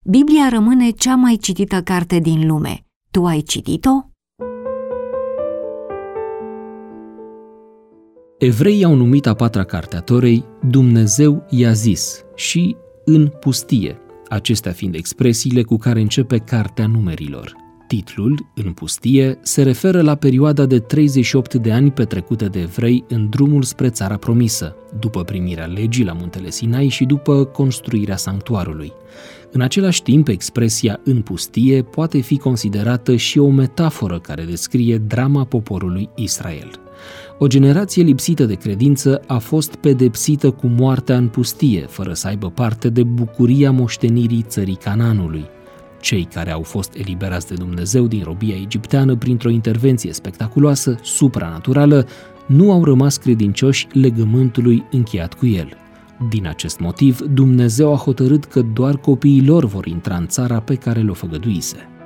Biblia rămâne cea mai citită carte din lume. Tu ai citit-o? Evreii au numit a patra carte a Torei Dumnezeu i-a zis și în pustie, acestea fiind expresiile cu care începe Cartea Numerilor. Titlul, în pustie, se referă la perioada de 38 de ani petrecută de evrei în drumul spre țara promisă, după primirea legii la muntele Sinai și după construirea sanctuarului. În același timp, expresia în pustie poate fi considerată și o metaforă care descrie drama poporului Israel. O generație lipsită de credință a fost pedepsită cu moartea în pustie, fără să aibă parte de bucuria moștenirii țării Canaanului. Cei care au fost eliberați de Dumnezeu din robia egipteană printr-o intervenție spectaculoasă, supranaturală, nu au rămas credincioși legământului încheiat cu el. Din acest motiv, Dumnezeu a hotărât că doar copiii lor vor intra în țara pe care le-o făgăduise.